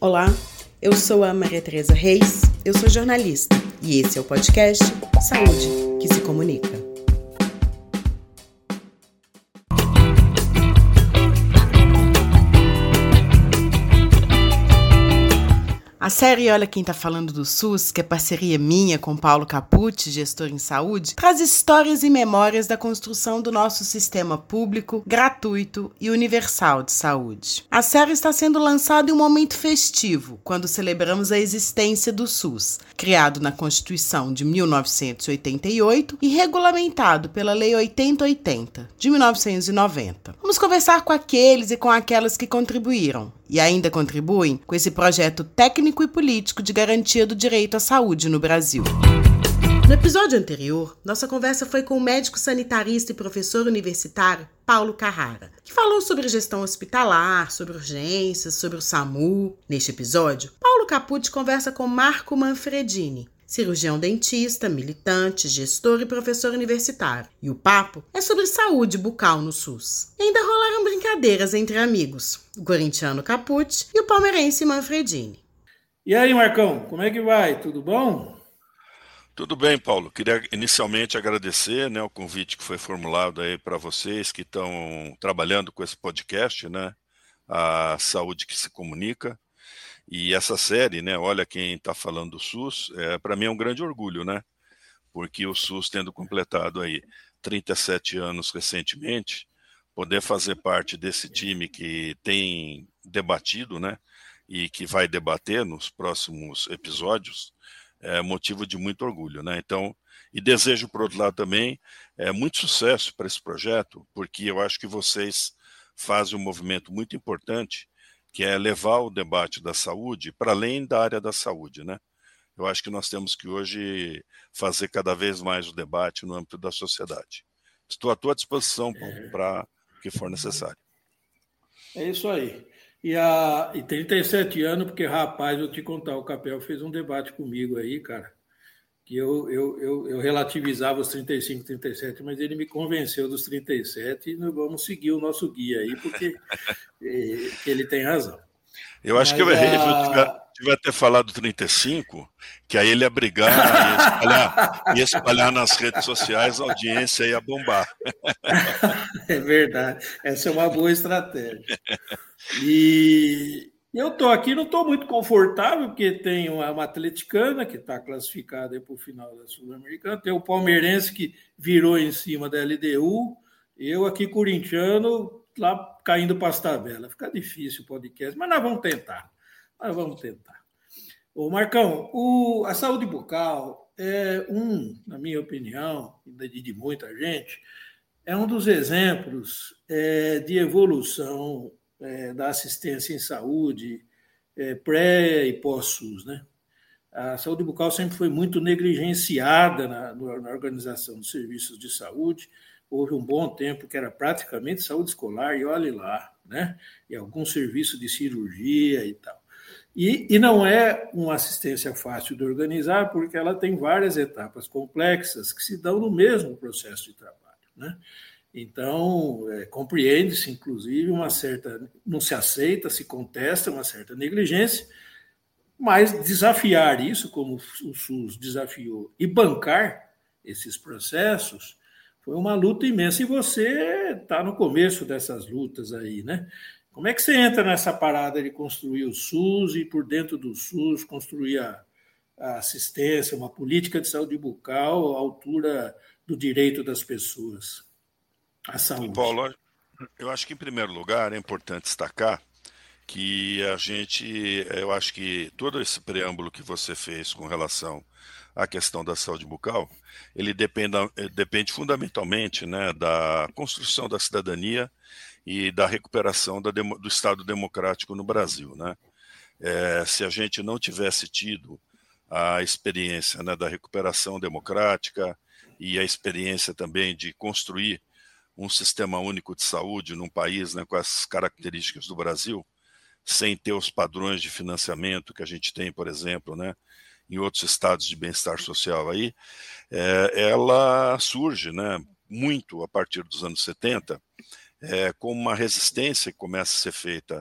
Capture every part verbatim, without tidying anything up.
Olá, eu sou a Maria Tereza Reis, eu sou jornalista e esse é o podcast Saúde que se Comunica. A série Olha Quem Tá Falando do SUS, que é parceria minha com Paulo Capucci, gestor em saúde, traz histórias e memórias da construção do nosso sistema público, gratuito e universal de saúde. A série está sendo lançada em um momento festivo, quando celebramos a existência do SUS, criado na Constituição de mil novecentos e oitenta e oito e regulamentado pela Lei oitenta oitenta, de mil novecentos e noventa. Vamos conversar com aqueles e com aquelas que contribuíram e ainda contribuem com esse projeto técnico e político de garantia do direito à saúde no Brasil. No episódio anterior, nossa conversa foi com o médico sanitarista e professor universitário Paulo Carrara, que falou sobre gestão hospitalar, sobre urgências, sobre o SAMU. Neste episódio, Paulo Capucci conversa com Marco Manfredini, cirurgião dentista, militante, gestor e professor universitário. E o papo é sobre saúde bucal no SUS. E ainda rolaram brincadeiras entre amigos, o corintiano Capucci e o palmeirense Manfredini. E aí, Marcão, como é que vai? Tudo bom? Tudo bem, Paulo. Queria inicialmente agradecer, né, o convite que foi formulado aí para vocês que estão trabalhando com esse podcast, né, a Saúde que se Comunica. E essa série, né, Olha Quem Tá Falando do SUS, é, para mim é um grande orgulho, né, porque o SUS tendo completado aí trinta e sete anos recentemente, poder fazer parte desse time que tem debatido, né, e que vai debater nos próximos episódios, é motivo de muito orgulho, né? Então, e desejo, por outro lado, também é, muito sucesso para esse projeto, porque eu acho que vocês fazem um movimento muito importante, que é levar o debate da saúde para além da área da saúde, né? Eu acho que nós temos que hoje fazer cada vez mais o debate no âmbito da sociedade. Estou à tua disposição, Paulo, para o que for necessário. É isso aí. E, a, e trinta e sete anos, porque, rapaz, eu te contar, o Capel fez um debate comigo aí, cara, que eu, eu, eu, eu relativizava os trinta e cinco, trinta e sete, mas ele me convenceu dos trinta e sete e nós vamos seguir o nosso guia aí, porque é, ele tem razão. Eu acho mas, que eu errei, a... eu devia ter falado trinta e cinco, que aí ele ia brigar, ia espalhar, ia espalhar nas redes sociais, a audiência ia bombar. É verdade, essa é uma boa estratégia. E eu estou aqui, não estou muito confortável, porque tem uma, uma atleticana que está classificada para o final da Sul-Americana, tem o palmeirense que virou em cima da L D U, eu aqui corintiano, lá caindo para as tabelas. Fica difícil o podcast, mas nós vamos tentar. Nós vamos tentar. Ô, Marcão, o, a saúde bucal é um, na minha opinião, e de muita gente, é um dos exemplos é, de evolução é, da assistência em saúde é, pré e pós-SUS, né? A saúde bucal sempre foi muito negligenciada na, na organização dos serviços de saúde. Houve um bom tempo que era praticamente saúde escolar, e olhe lá, né? E algum serviço de cirurgia e tal. E, e não é uma assistência fácil de organizar, porque ela tem várias etapas complexas que se dão no mesmo processo de trabalho, né? Então, é, compreende-se, inclusive, uma certa... Não se aceita, se contesta uma certa negligência, mas desafiar isso, como o SUS desafiou, e bancar esses processos, foi uma luta imensa. E você está no começo dessas lutas aí, né? Como é que você entra nessa parada de construir o SUS e, por dentro do SUS, construir a, a assistência, uma política de saúde bucal à altura do direito das pessoas à saúde? Paulo, eu acho que, em primeiro lugar, é importante destacar que a gente, eu acho que todo esse preâmbulo que você fez com relação à questão da saúde bucal, ele depende, depende fundamentalmente, né, da construção da cidadania e da recuperação da, do Estado democrático no Brasil, né? É, se a gente não tivesse tido a experiência, né, da recuperação democrática e a experiência também de construir um sistema único de saúde num país, né, com as características do Brasil, sem ter os padrões de financiamento que a gente tem, por exemplo, né, em outros estados de bem-estar social aí, é, ela surge, né, muito a partir dos anos setenta, é, como uma resistência que começa a ser feita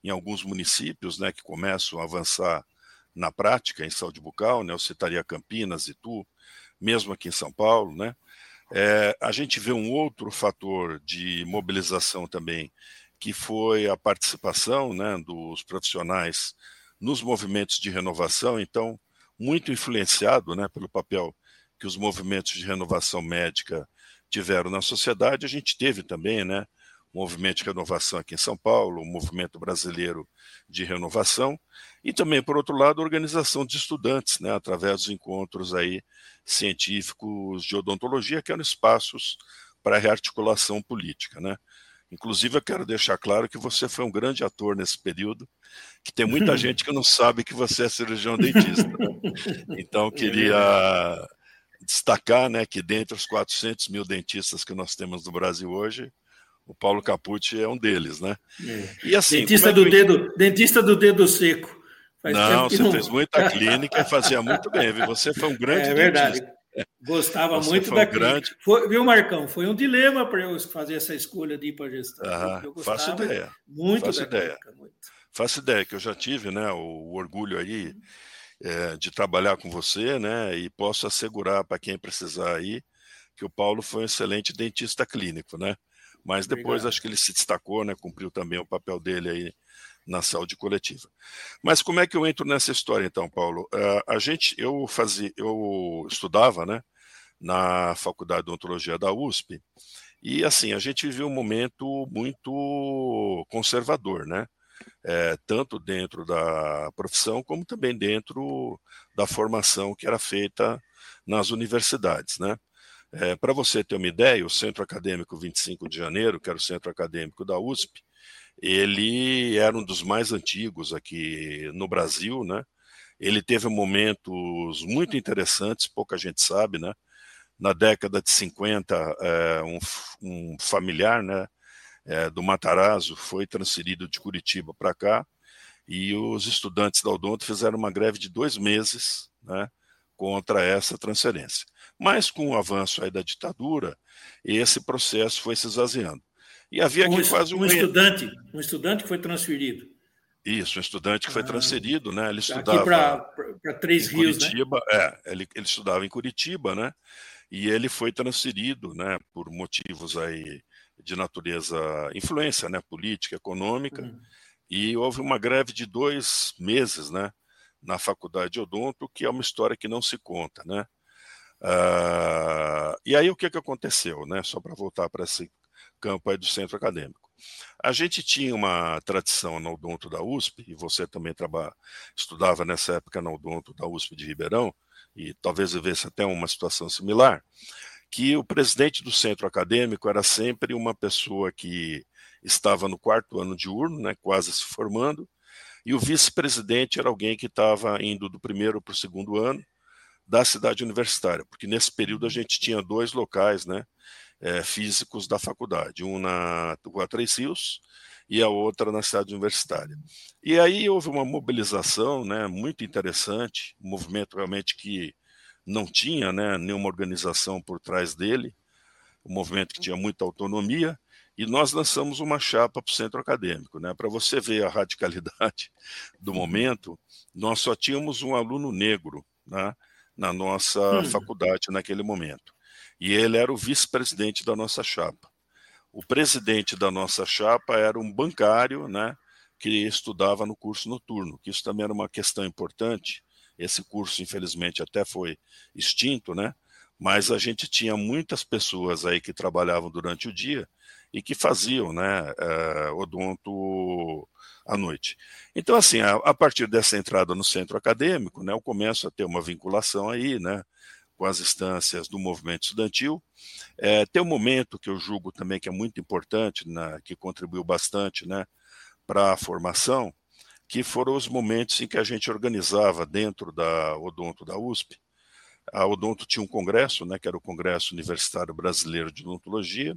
em alguns municípios, né, que começam a avançar na prática em saúde bucal, né, eu citaria Campinas, Itu, mesmo aqui em São Paulo, né, é, a gente vê um outro fator de mobilização também, que foi a participação, né, dos profissionais nos movimentos de renovação, então, muito influenciado, né, pelo papel que os movimentos de renovação médica tiveram na sociedade. A gente teve também, né, o movimento de renovação aqui em São Paulo, o movimento brasileiro de renovação, e também, por outro lado, a organização de estudantes, né, através dos encontros aí científicos de odontologia, que eram espaços para rearticulação política, né. Inclusive, eu quero deixar claro que você foi um grande ator nesse período, que tem muita gente que não sabe que você é cirurgião dentista, né? Então, queria destacar, né, que dentre os quatrocentos mil dentistas que nós temos no Brasil hoje, o Paulo Capucci é um deles, né? É. E assim, dentista, é do eu... dedo, dentista do dedo seco. Faz não, você não... fez muita clínica e fazia muito bem, viu? Você foi um grande é verdade. dentista. Gostava você muito foi da um grande... foi, viu, Marcão? Foi um dilema para eu fazer essa escolha de ir para a gestão. Ah, eu faço ideia. Muito faço da ideia. clínica, muito. Faço ideia que eu já tive, né, o, o orgulho aí é, de trabalhar com você, né, e posso assegurar para quem precisar aí que o Paulo foi um excelente dentista clínico, né, mas depois Obrigado. Acho que ele se destacou, né, cumpriu também o papel dele aí na saúde coletiva. Mas como é que eu entro nessa história então, Paulo? Uh, a gente, eu fazia, eu estudava, né, na Faculdade de Odontologia da U S P, e assim, a gente vivia um momento muito conservador, né, é, tanto dentro da profissão, como também dentro da formação que era feita nas universidades, né. É, para você ter uma ideia, o Centro Acadêmico vinte e cinco de janeiro, que era o centro acadêmico da U S P, ele era um dos mais antigos aqui no Brasil, né? Ele teve momentos muito interessantes, pouca gente sabe, né? Na década de cinquenta, é, um, um familiar, né, é, do Matarazzo foi transferido de Curitiba para cá, e os estudantes da Odonto fizeram uma greve de dois meses, né, contra essa transferência. Mas com o avanço aí da ditadura, esse processo foi se esvaziando. E havia aqui um, quase um, um estudante, um estudante que foi transferido. Isso, um estudante que ah, foi transferido, né? Ele estudava aqui para Três em Rios, Curitiba, né? É, ele, ele estudava em Curitiba, né? E ele foi transferido, né? Por motivos aí de natureza, influência, né? Política, econômica. Hum. E houve uma greve de dois meses, né? Na Faculdade de Odonto, que é uma história que não se conta, né? Uh, e aí o que, que aconteceu, né? Só para voltar para esse campo aí do centro acadêmico. A gente tinha uma tradição na Odonto da U S P, e você também traba, estudava nessa época na Odonto da U S P de Ribeirão, e talvez vivesse até uma situação similar, que o presidente do centro acadêmico era sempre uma pessoa que estava no quarto ano diurno, né, quase se formando, e o vice-presidente era alguém que estava indo do primeiro para o segundo ano da cidade universitária, porque nesse período a gente tinha dois locais, né, é, físicos da faculdade, um na Rua Três Rios e a outra na cidade universitária. E aí houve uma mobilização, né, muito interessante, um movimento realmente que não tinha, né, nenhuma organização por trás dele, um movimento que tinha muita autonomia, e nós lançamos uma chapa para o centro acadêmico, né, para você ver a radicalidade do momento. Nós só tínhamos um aluno negro, né, na nossa hum. faculdade naquele momento. E ele era o vice-presidente da nossa chapa. O presidente da nossa chapa era um bancário, né, que estudava no curso noturno, que isso também era uma questão importante. Esse curso, infelizmente, até foi extinto, né, mas a gente tinha muitas pessoas aí que trabalhavam durante o dia e que faziam, né, é, odonto à noite. Então, assim, a, a partir dessa entrada no centro acadêmico, né, eu começo a ter uma vinculação aí, né, com as instâncias do movimento estudantil. É, tem um momento que eu julgo também que é muito importante, né, que contribuiu bastante, né, para a formação, que foram os momentos em que a gente organizava dentro da Odonto da U S P. A Odonto tinha um congresso, né, que era o Congresso Universitário Brasileiro de Odontologia,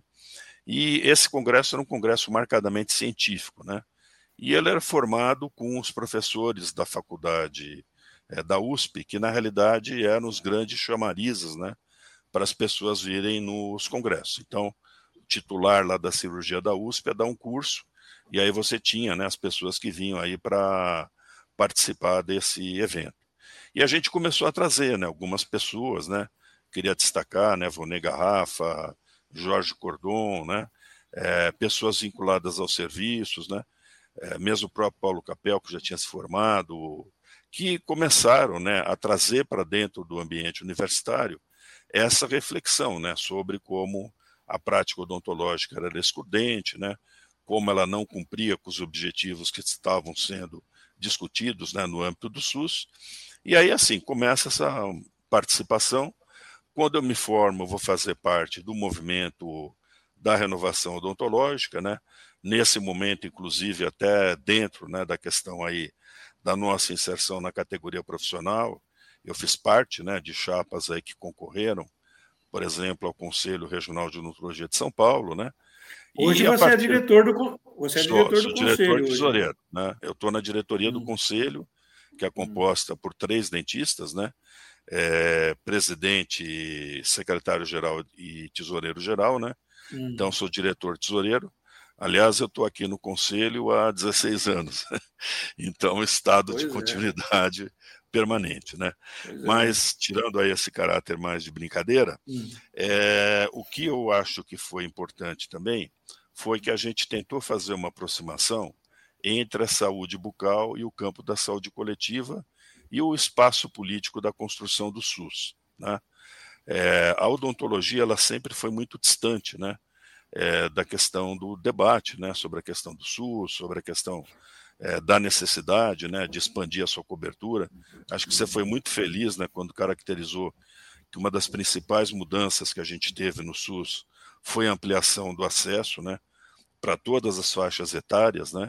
e esse congresso era um congresso marcadamente científico, né, e ele era formado com os professores da faculdade é, da U S P, que na realidade eram os grandes chamarizes, né, para as pessoas virem nos congressos. Então, o titular lá da cirurgia da U S P ia dar um curso, e aí você tinha, né, as pessoas que vinham aí para participar desse evento. E a gente começou a trazer, né, algumas pessoas, né, queria destacar, né, Vonê Garrafa, Jorge Cordon, né, é, pessoas vinculadas aos serviços, né, é, mesmo o próprio Paulo Capel, que já tinha se formado, que começaram, né, a trazer para dentro do ambiente universitário essa reflexão, né, sobre como a prática odontológica era excludente, né, como ela não cumpria com os objetivos que estavam sendo discutidos, né, no âmbito do SUS. E aí, assim, começa essa participação. Quando eu me formo, eu vou fazer parte do movimento da renovação odontológica, né, nesse momento, inclusive, até dentro, né, da questão aí da nossa inserção na categoria profissional. Eu fiz parte, né, de chapas aí que concorreram, por exemplo, ao Conselho Regional de Odontologia de São Paulo, né? Hoje e você partir... é diretor do você é sou, diretor sou do diretor conselho tesoureiro, hoje, né? né? Eu estou na diretoria hum. do conselho, que é composta hum. por três dentistas, né? É, presidente, secretário-geral e tesoureiro-geral, né? Hum. Então, sou diretor tesoureiro. Aliás, eu estou aqui no conselho há dezesseis anos. Então, estado pois de continuidade é. permanente, né? Pois Mas, é. tirando aí esse caráter mais de brincadeira, hum. é, o que eu acho que foi importante também foi que a gente tentou fazer uma aproximação entre a saúde bucal e o campo da saúde coletiva e o espaço político da construção do SUS, né? É, a odontologia, ela sempre foi muito distante, né? É, da questão do debate, né, sobre a questão do SUS, sobre a questão é, da necessidade, né, de expandir a sua cobertura. Acho que você foi muito feliz, né, quando caracterizou que uma das principais mudanças que a gente teve no SUS foi a ampliação do acesso, né, para todas as faixas etárias, né,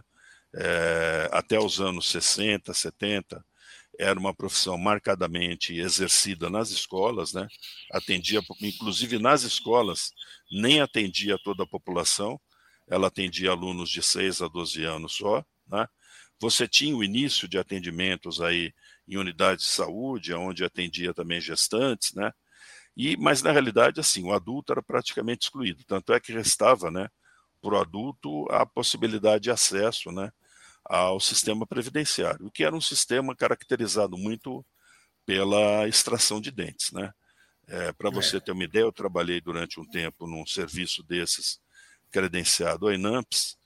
é, até os anos sessenta, setenta, era uma profissão marcadamente exercida nas escolas, né? Atendia, inclusive nas escolas, nem atendia toda a população, ela atendia alunos de seis a doze anos só, né? Você tinha o início de atendimentos aí em unidades de saúde, onde atendia também gestantes, né? E, mas na realidade, assim, o adulto era praticamente excluído, tanto é que restava, né, para o adulto a possibilidade de acesso, né, ao sistema previdenciário, que era um sistema caracterizado muito pela extração de dentes, né? É, para você é. ter uma ideia, eu trabalhei durante um tempo num serviço desses credenciado a INAMPS,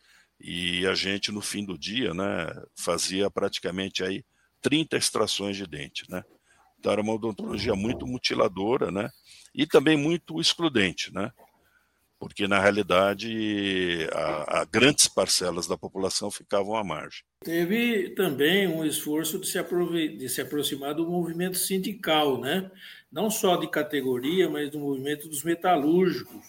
e a gente no fim do dia, né, fazia praticamente aí trinta extrações de dente, né? Então era uma odontologia muito mutiladora, né? E também muito excludente, né? Porque, na realidade, a, a grandes parcelas da população ficavam à margem. Teve também um esforço de se, aprove- de se aproximar do movimento sindical, né? Não só de categoria, mas do movimento dos metalúrgicos,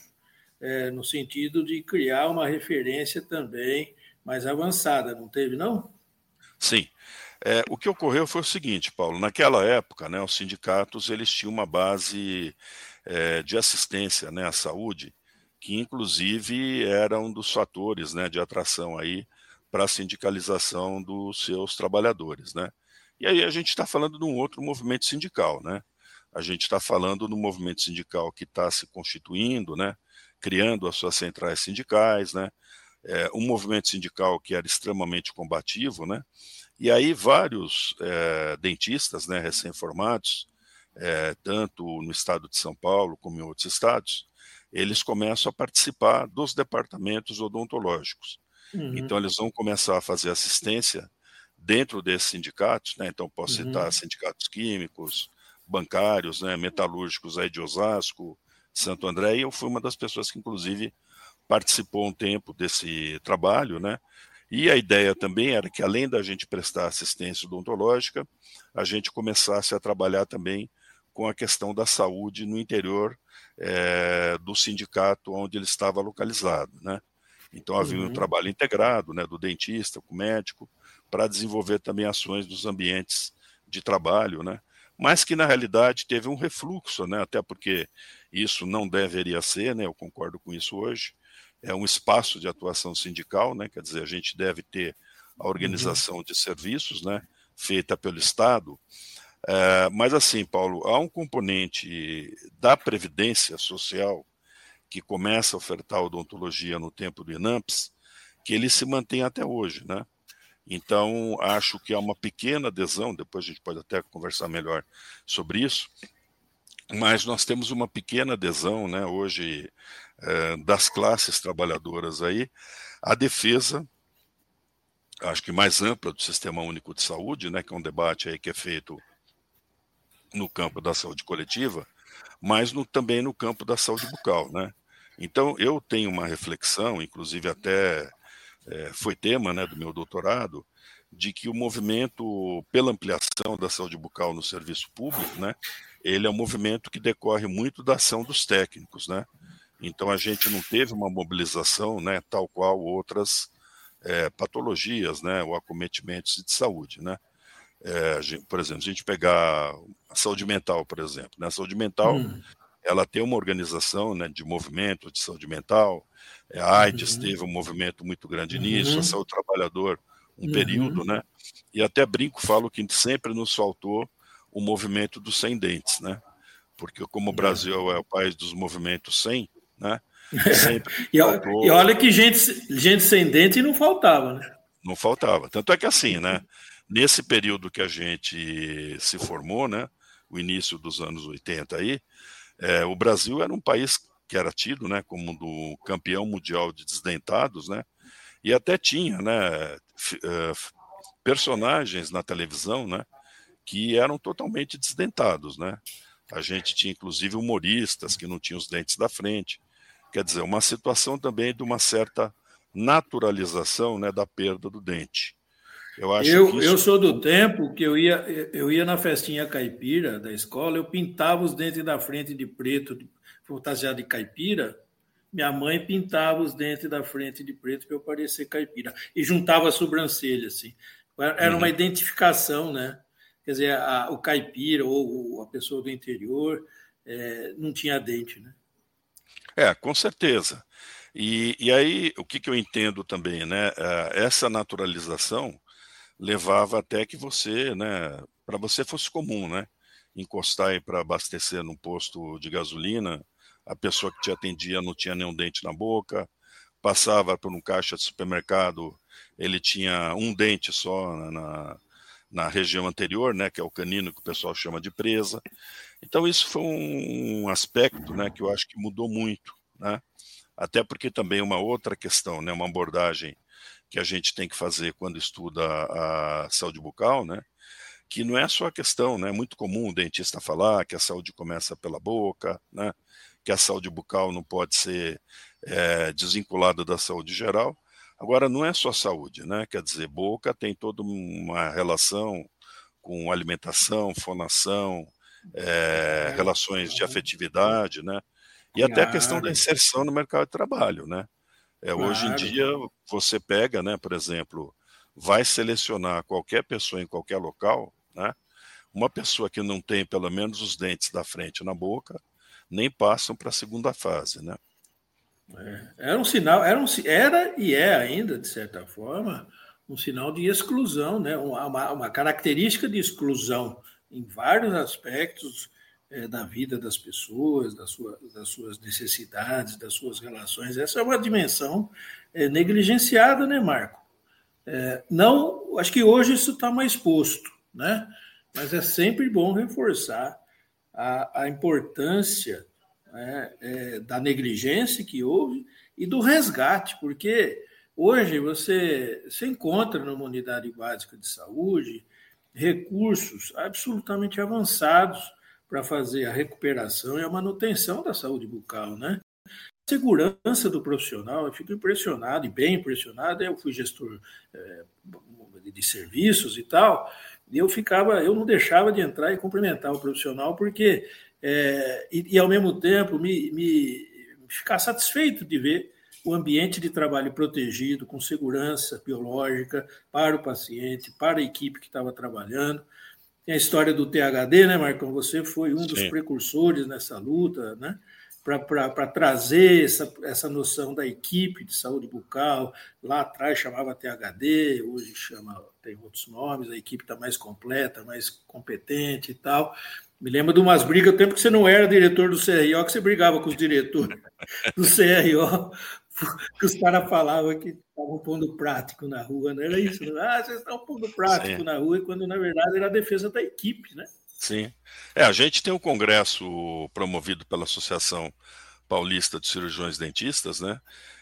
é, no sentido de criar uma referência também mais avançada, não teve, não? Sim. É, o que ocorreu foi o seguinte, Paulo, naquela época, né, os sindicatos eles tinham uma base é, de assistência, né, à saúde, que inclusive era um dos fatores, né, de atração aí para a sindicalização dos seus trabalhadores, né? E aí a gente está falando de um outro movimento sindical, né? A gente está falando do movimento sindical que está se constituindo, né, criando as suas centrais sindicais, né? É, um movimento sindical que era extremamente combativo, né? E aí vários é, dentistas, né, recém-formados, é, tanto no estado de São Paulo como em outros estados, eles começam a participar dos departamentos odontológicos. Uhum. Então, eles vão começar a fazer assistência dentro desses sindicatos, né? Então, posso uhum. citar sindicatos químicos, bancários, né, metalúrgicos aí de Osasco, Santo André, e eu fui uma das pessoas que, inclusive, participou um tempo desse trabalho, né? E a ideia também era que, além da gente prestar assistência odontológica, a gente começasse a trabalhar também com a questão da saúde no interior é, do sindicato onde ele estava localizado, né? Então havia uhum. um trabalho integrado, né, do dentista com o médico, para desenvolver também ações nos ambientes de trabalho, né? Mas que na realidade teve um refluxo, né? Até porque isso não deveria ser, né? Eu concordo com isso hoje. É um espaço de atuação sindical, né? Quer dizer, a gente deve ter a organização uhum. de serviços, né, feita pelo Estado. É, mas assim, Paulo, há um componente da Previdência Social que começa a ofertar odontologia no tempo do INAMPS, que ele se mantém até hoje, né? Então, acho que há uma pequena adesão, depois a gente pode até conversar melhor sobre isso, mas nós temos uma pequena adesão, né, hoje, eh, das classes trabalhadoras aí, à defesa, acho que mais ampla do Sistema Único de Saúde, né, que é um debate aí que é feito no campo da saúde coletiva, mas no, também no campo da saúde bucal, né? Então, eu tenho uma reflexão, inclusive até é, foi tema, né, do meu doutorado, de que o movimento pela ampliação da saúde bucal no serviço público, né, ele é um movimento que decorre muito da ação dos técnicos, né? Então, a gente não teve uma mobilização, né, tal qual outras é, patologias, né, ou acometimentos de saúde, né? É, gente, por exemplo, se a gente pegar a saúde mental, por exemplo, né? A saúde mental, hum. ela tem uma organização, né, de movimento de saúde mental, a AIDS uhum. teve um movimento muito grande uhum. nisso, a saúde do trabalhador, um uhum. período, né? E até brinco, falo que sempre nos faltou o movimento dos sem dentes, né? Porque como o Brasil é o país dos movimentos sem, né? Sempre e, faltou... e olha que gente, gente sem dente não faltava, né? Não faltava. Tanto é que assim, né? Nesse período que a gente se formou, né, o início dos anos oitenta aí, é, o Brasil era um país que era tido, né, como do campeão mundial de desdentados, né, e até tinha, né, personagens na televisão, né, que eram totalmente desdentados, né. A gente tinha inclusive humoristas que não tinham os dentes da frente. Quer dizer, uma situação também de uma certa naturalização, né, da perda do dente. Eu, acho eu, que isso... eu sou do tempo que eu ia, eu ia na festinha caipira da escola, eu pintava os dentes da frente de preto, de, fantasiado de caipira. Minha mãe pintava os dentes da frente de preto para eu parecer caipira. E juntava a sobrancelha, assim. Era uma uhum. identificação, né? Quer dizer, a, o caipira ou a pessoa do interior é, não tinha dente, né? É, com certeza. E, e aí, o que, que eu entendo também, né? Essa naturalização levava até que você, né, para você fosse comum, né, encostar aí para abastecer num posto de gasolina, a pessoa que te atendia não tinha nenhum dente na boca, passava por um caixa de supermercado, ele tinha um dente só na, na região anterior, né, que é o canino que o pessoal chama de presa. Então isso foi um aspecto, né, que eu acho que mudou muito, né, até porque também uma outra questão, né, uma abordagem que a gente tem que fazer quando estuda a saúde bucal, né? Que não é só a questão, né? É muito comum o dentista falar que a saúde começa pela boca, né? Que a saúde bucal não pode ser é, desvinculada da saúde geral. Agora, não é só saúde, né? Quer dizer, boca tem toda uma relação com alimentação, fonação, é, relações de afetividade, né? E até a questão da inserção no mercado de trabalho, né? É, claro. Hoje em dia, você pega, né, por exemplo, vai selecionar qualquer pessoa em qualquer local, né, uma pessoa que não tem pelo menos os dentes da frente na boca, nem passam para a segunda fase, né? É, era um sinal, era, um, era e é ainda, de certa forma, um sinal de exclusão, né, uma, uma característica de exclusão em vários aspectos É, da vida das pessoas, da sua, das suas necessidades, das suas relações. Essa é uma dimensão é, negligenciada, né, Marco? É, não, acho que hoje isso está mais posto, né? Mas é sempre bom reforçar a, a importância né, é, da negligência que houve e do resgate, porque hoje você, você encontra numa unidade básica de saúde recursos absolutamente avançados para fazer a recuperação e a manutenção da saúde bucal, né? A segurança do profissional, eu fico impressionado, e bem impressionado, eu fui gestor é, de serviços e tal, e eu ficava, eu não deixava de entrar e cumprimentar o profissional, porque, é, e, e ao mesmo tempo, me, me ficar satisfeito de ver o ambiente de trabalho protegido, com segurança biológica para o paciente, para a equipe que estava trabalhando. Tem a história do T H D, né, Marcão? Você foi um dos Sim. precursores nessa luta, né? para trazer essa, essa noção da equipe de saúde bucal. Lá atrás chamava T H D, hoje chama, tem outros nomes, a equipe está mais completa, mais competente e tal. Me lembro de umas brigas, o tempo que você não era diretor do C R O, que você brigava com os diretores do C R O, que os caras falavam que estavam pondo prático na rua, não era isso? Não? Ah, vocês estão pondo prático Sim. na rua, e quando na verdade era a defesa da equipe, né? Sim. É, a gente tem um congresso promovido pela Associação Paulista de Cirurgiões Dentistas, né,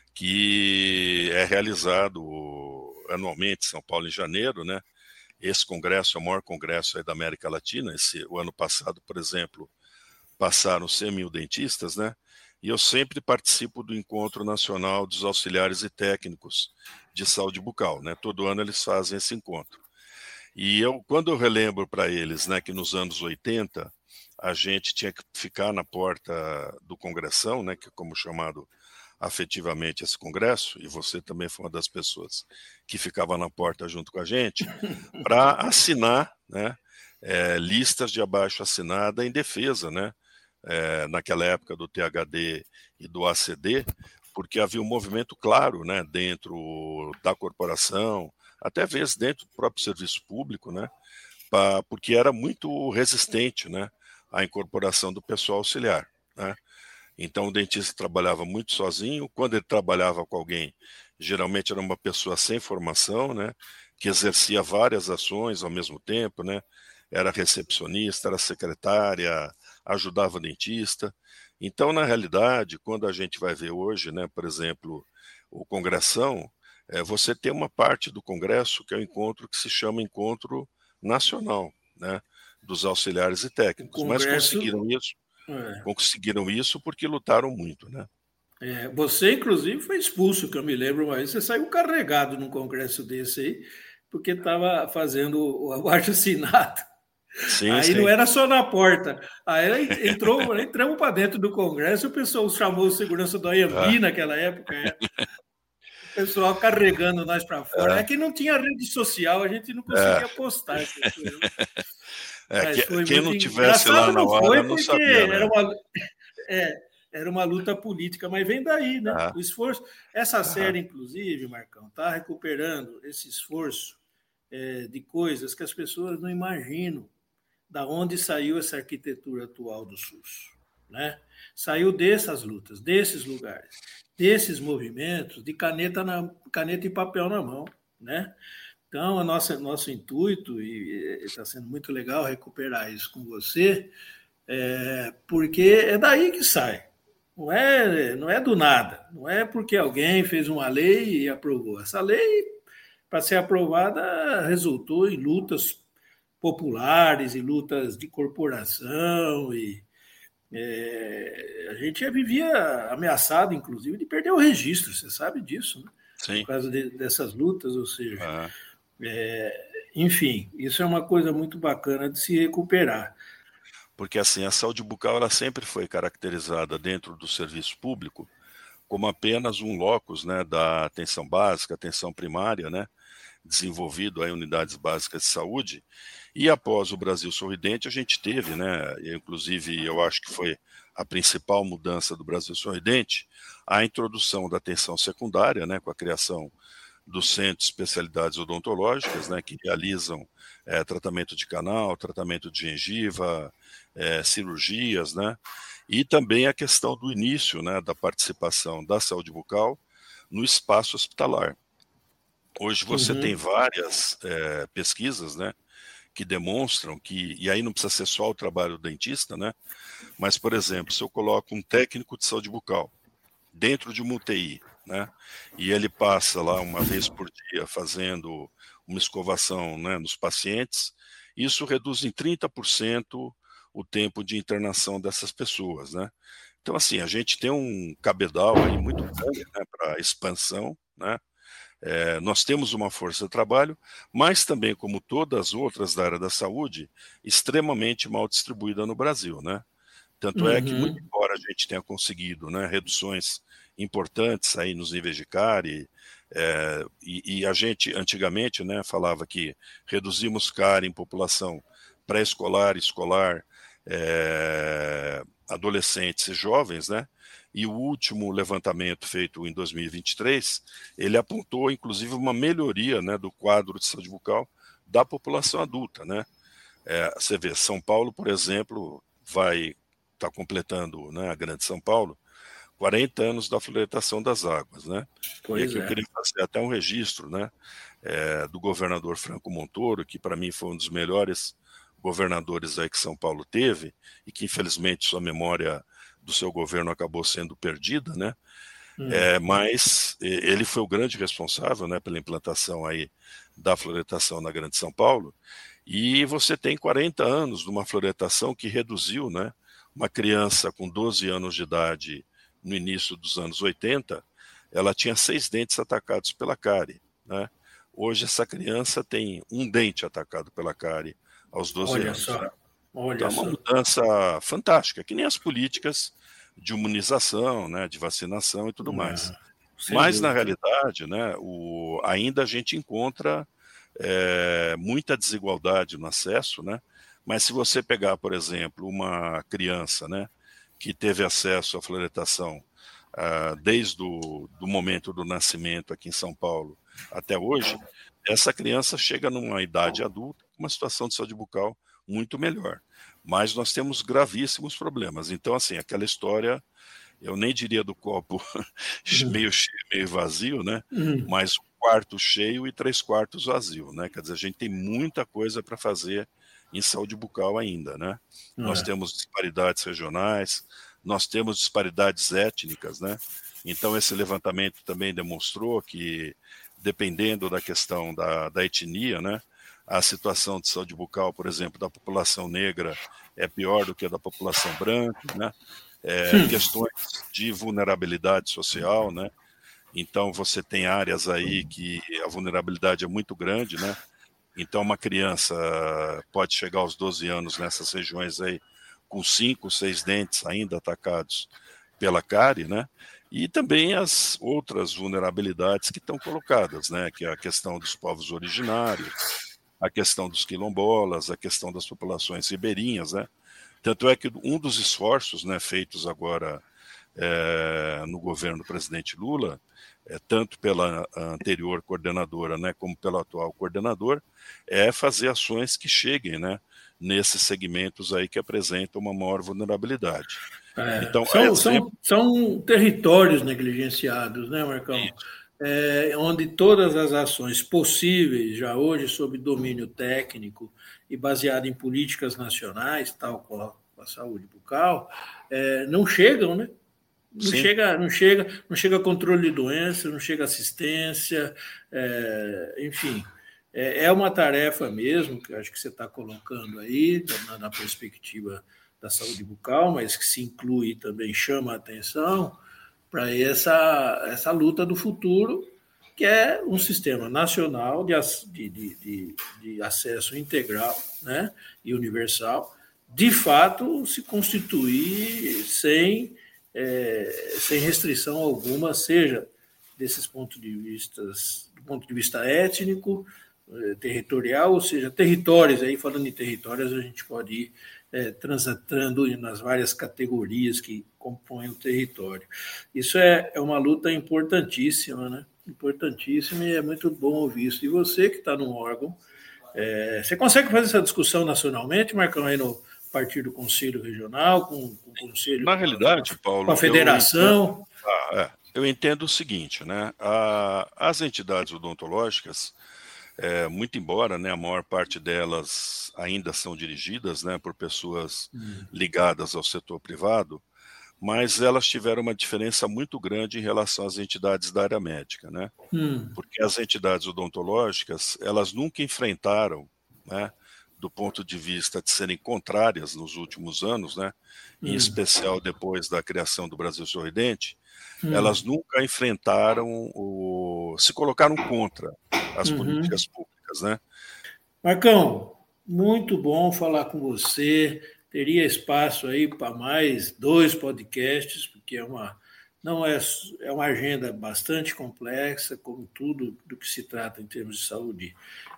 que é realizado anualmente em São Paulo em janeiro, né? Esse congresso é o maior congresso aí da América Latina. Esse, o ano passado, por exemplo, passaram cem mil dentistas, né? E eu sempre participo do Encontro Nacional dos Auxiliares e Técnicos de Saúde Bucal, né? Todo ano eles fazem esse encontro. E eu, quando eu relembro para eles, né, que nos anos oitenta a gente tinha que ficar na porta do congressão, né, que é como chamado afetivamente esse congresso, e você também foi uma das pessoas que ficava na porta junto com a gente, para assinar, né, é, listas de abaixo assinada em defesa, né, é, naquela época do T H D e do A C D, porque havia um movimento claro, né, dentro da corporação, até vezes dentro do próprio serviço público, né, pra, porque era muito resistente, né, à incorporação do pessoal auxiliar, né. Então o dentista trabalhava muito sozinho. Quando ele trabalhava com alguém, geralmente era uma pessoa sem formação, né, que exercia várias ações ao mesmo tempo, né, era recepcionista, era secretária, ajudava o dentista. Então, na realidade, quando a gente vai ver hoje, né, por exemplo, o congressão, é, você tem uma parte do congresso que é o encontro que se chama Encontro Nacional, né, dos auxiliares e técnicos. Congresso... Mas conseguiram isso, é. conseguiram isso porque lutaram muito, né? É, você, inclusive, foi expulso, que eu me lembro, mas você saiu carregado num congresso desse aí, porque estava fazendo o abaixo-assinado. Sim, aí sim. Não era só na porta. Aí entrou, entramos para dentro do congresso, o pessoal chamou o segurança do A M B ah. naquela época. É. O pessoal carregando nós para fora. É. é que não tinha rede social, a gente não conseguia é. postar. É, que, quem não tivesse lá na hora não, não sabia, né? Era uma, é, era uma luta política, mas vem daí, né? Ah. O esforço. Essa ah. série, inclusive, Marcão, está recuperando esse esforço é, de coisas que as pessoas não imaginam. Da onde saiu essa arquitetura atual do SUS, né? Saiu dessas lutas, desses lugares, desses movimentos de caneta, na, caneta e papel na mão, né? Então, a nossa, nosso intuito, e está sendo muito legal recuperar isso com você, é, porque é daí que sai, não é, não é do nada, não é porque alguém fez uma lei e aprovou. Essa lei, para ser aprovada, resultou em lutas populares e lutas de corporação, e é, a gente vivia ameaçado, inclusive, de perder o registro, você sabe disso, né? Sim. Por causa de, dessas lutas, ou seja, ah. é, enfim, isso é uma coisa muito bacana de se recuperar. Porque assim, a saúde bucal ela sempre foi caracterizada dentro do serviço público como apenas um locus, né, da atenção básica, atenção primária, né, desenvolvido em unidades básicas de saúde. E após o Brasil Sorridente, a gente teve, né, inclusive eu acho que foi a principal mudança do Brasil Sorridente, a introdução da atenção secundária, né, com a criação dos centros de especialidades odontológicas, né, que realizam é, tratamento de canal, tratamento de gengiva, é, cirurgias, né, e também a questão do início, né, da participação da saúde bucal no espaço hospitalar. Hoje você uhum. tem várias é, pesquisas, né, que demonstram que, e aí não precisa ser só o trabalho do dentista, né, mas, por exemplo, se eu coloco um técnico de saúde bucal dentro de uma U T I, né, e ele passa lá uma vez por dia fazendo uma escovação, né, nos pacientes, isso reduz em trinta por cento o tempo de internação dessas pessoas, né. Então, assim, a gente tem um cabedal aí muito grande, né, para expansão, né. É, nós temos uma força de trabalho, mas também, como todas as outras da área da saúde, extremamente mal distribuída no Brasil, né? Tanto uhum. é que, muito embora a gente tenha conseguido, né, reduções importantes aí nos níveis de cárie, é, e, e a gente antigamente, né, falava que reduzimos cárie em população pré-escolar, escolar, é, adolescentes e jovens, né? E o último levantamento feito em dois mil e vinte e três, ele apontou, inclusive, uma melhoria, né, do quadro de saúde bucal da população adulta, né? É, você vê, São Paulo, por exemplo, vai estar tá completando, né, a Grande São Paulo, quarenta anos da fluoretação das águas, né? Pois e aqui é. eu queria fazer até um registro, né, é, do governador Franco Montoro, que para mim foi um dos melhores governadores aí que São Paulo teve, e que infelizmente sua memória do seu governo acabou sendo perdida, né? Hum. É, mas ele foi o grande responsável, né, pela implantação aí da fluoretação na Grande São Paulo, e você tem quarenta anos de uma fluoretação que reduziu, né, uma criança com doze anos de idade no início dos anos oitenta, ela tinha seis dentes atacados pela cárie, né? Hoje essa criança tem um dente atacado pela cárie aos doze Olha anos. Só. Né? Olha então é uma só. mudança fantástica, que nem as políticas de imunização, né, de vacinação e tudo mais. Ah, Mas, dúvida. na realidade, né, o, ainda a gente encontra é, muita desigualdade no acesso, né? Mas se você pegar, por exemplo, uma criança, né, que teve acesso à fluoretação ah, desde o do momento do nascimento aqui em São Paulo até hoje, essa criança chega numa idade adulta com uma situação de saúde bucal muito melhor. Mas nós temos gravíssimos problemas. Então, assim, aquela história, eu nem diria do copo meio cheio, meio vazio, né? Uhum. Mas um quarto cheio e três quartos vazio, né? Quer dizer, a gente tem muita coisa para fazer em saúde bucal ainda, né? É. Nós temos disparidades regionais, nós temos disparidades étnicas, né? Então, esse levantamento também demonstrou que, dependendo da questão da, da etnia, né? A situação de saúde bucal, por exemplo, da população negra é pior do que a da população branca, né? É, questões de vulnerabilidade social, né? Então você tem áreas aí que a vulnerabilidade é muito grande, né? Então uma criança pode chegar aos doze anos nessas regiões aí com cinco, seis dentes ainda atacados pela cárie, né? E também as outras vulnerabilidades que estão colocadas, né? Que é a questão dos povos originários, a questão dos quilombolas, a questão das populações ribeirinhas, né? Tanto é que um dos esforços, né, feitos agora é, no governo do presidente Lula, é, tanto pela anterior coordenadora, né, como pelo atual coordenador, é fazer ações que cheguem, né, nesses segmentos aí que apresentam uma maior vulnerabilidade. É, então, são, exemplo... são, são territórios negligenciados, né, Marcão? É, onde todas as ações possíveis, já hoje sob domínio técnico e baseado em políticas nacionais, tal qual a saúde bucal, é, não chegam, né? Não chega, não chega, não chega controle de doença, não chega assistência, é, enfim, é, é uma tarefa mesmo que eu acho que você está colocando aí na, na perspectiva da saúde bucal, mas que se inclui também, chama a atenção para essa, essa luta do futuro, que é um sistema nacional de, de, de, de acesso integral, né, e universal, de fato se constituir sem, é, sem restrição alguma, seja desses pontos de vista, do ponto de vista étnico, territorial, ou seja, territórios, aí falando em territórios, a gente pode ir é, transitando nas várias categorias que compõem o território. Isso é, é uma luta importantíssima, né? Importantíssima, e é muito bom ouvir isso. E você que está num órgão, é, você consegue fazer essa discussão nacionalmente, Marcão, aí no partir do Conselho Regional, com, com o Conselho... Na realidade, com a, Paulo, com a Federação... Eu entendo, ah, é, eu entendo o seguinte, né? A, as entidades odontológicas, É, muito embora, né, a maior parte delas ainda são dirigidas, né, por pessoas hum. ligadas ao setor privado, mas elas tiveram uma diferença muito grande em relação às entidades da área médica, né? Hum. Porque as entidades odontológicas, elas nunca enfrentaram, né, do ponto de vista de serem contrárias nos últimos anos, né, em hum. especial depois da criação do Brasil Sorridente, hum. elas nunca enfrentaram, o, se colocaram contra as uhum. políticas públicas, né? Marcão, muito bom falar com você. Teria espaço aí para mais dois podcasts, porque é uma, não é, é uma agenda bastante complexa, como tudo do que se trata em termos de saúde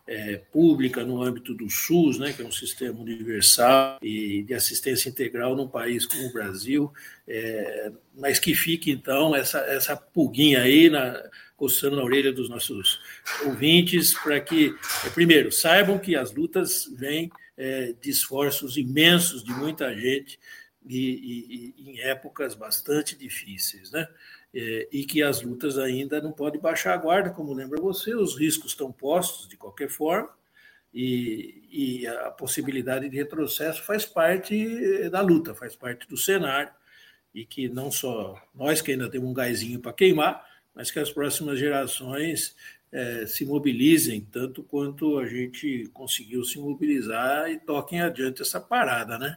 é, pública no âmbito do SUS, né, que é um sistema universal e de assistência integral num país como o Brasil, é, mas que fique, então, essa, essa pulguinha aí, na, coçando na orelha dos nossos ouvintes, para que, é, primeiro, saibam que as lutas vêm é, de esforços imensos de muita gente e, e, e em épocas bastante difíceis, né? É, e que as lutas ainda não podem baixar a guarda, como lembra você, os riscos estão postos de qualquer forma, e, e a possibilidade de retrocesso faz parte da luta, faz parte do cenário, e que não só nós que ainda temos um gásinho para queimar, mas que as próximas gerações é, se mobilizem tanto quanto a gente conseguiu se mobilizar e toquem adiante essa parada, né?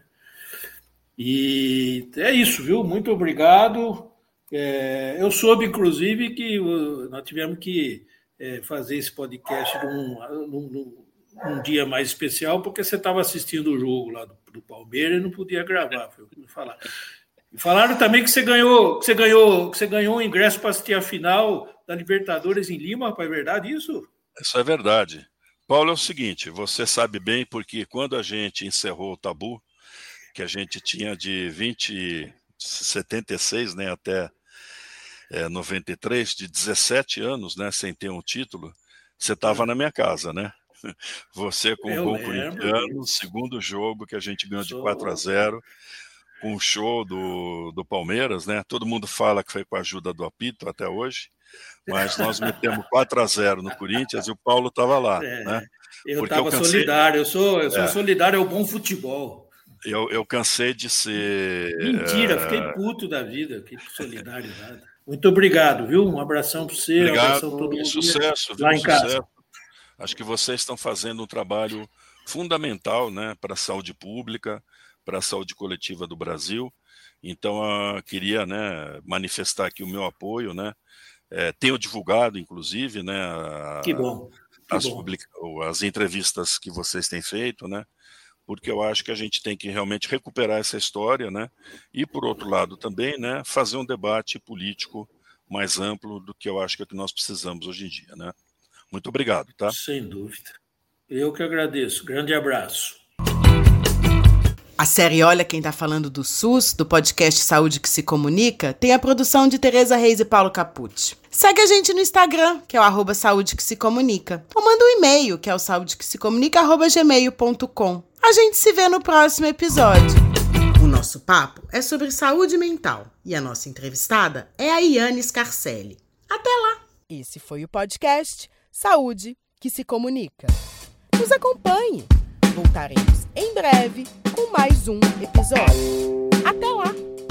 E é isso, viu? Muito obrigado. É, eu soube, inclusive, que uh, nós tivemos que é, fazer esse podcast num, num, num dia mais especial, porque você estava assistindo o jogo lá do, do Palmeiras e não podia gravar, foi o que me falaram. E falaram também que você ganhou, que você ganhou, que você ganhou um ingresso para assistir a final da Libertadores em Lima, rapaz, é verdade isso? Isso é verdade. Paulo, é o seguinte, você sabe bem, porque quando a gente encerrou o tabu, que a gente tinha de vinte, setenta e seis, né, até é, noventa e três, de dezessete anos, né, sem ter um título, você estava é. na minha casa, né? Você com o gol corintiano, segundo jogo que a gente ganhou de quatro a zero, com o show do, do Palmeiras, né? Todo mundo fala que foi com a ajuda do apito até hoje, mas nós metemos quatro a zero no Corinthians e o Paulo estava lá, é, né? Eu estava cansei... solidário, eu sou, eu sou é. solidário ao bom futebol. Eu, eu cansei de ser... Mentira, é... fiquei puto da vida, que solidariedade. Muito obrigado, viu? Um abração para você, obrigado, um abração para todo mundo. Sucesso, viu? Lá em Sucesso. casa. Acho que vocês estão fazendo um trabalho fundamental, né, para a saúde pública, para a saúde coletiva do Brasil. Então, eu queria, né, manifestar aqui o meu apoio, né? É, tenho divulgado, inclusive, né, a, que bom, que as, bom. Publica, as entrevistas que vocês têm feito, né? Porque eu acho que a gente tem que realmente recuperar essa história, né? E, por outro lado, também, né, fazer um debate político mais amplo do que eu acho que é o que nós precisamos hoje em dia, né? Muito obrigado, tá? Sem dúvida. Eu que agradeço. Grande abraço. A série Olha Quem Tá Falando do SUS, do podcast Saúde que se Comunica, tem a produção de Tereza Reis e Paulo Capucci. Segue a gente no Instagram, que é o arroba Saúde que se Comunica. Ou manda um e-mail, que é o saúde que se comunica arroba gmail ponto com. A gente se vê no próximo episódio. O nosso papo é sobre saúde mental e a nossa entrevistada é a Iane Scarcelli. Até lá! Esse foi o podcast Saúde que se Comunica. Nos acompanhe! Voltaremos em breve com mais um episódio. Até lá!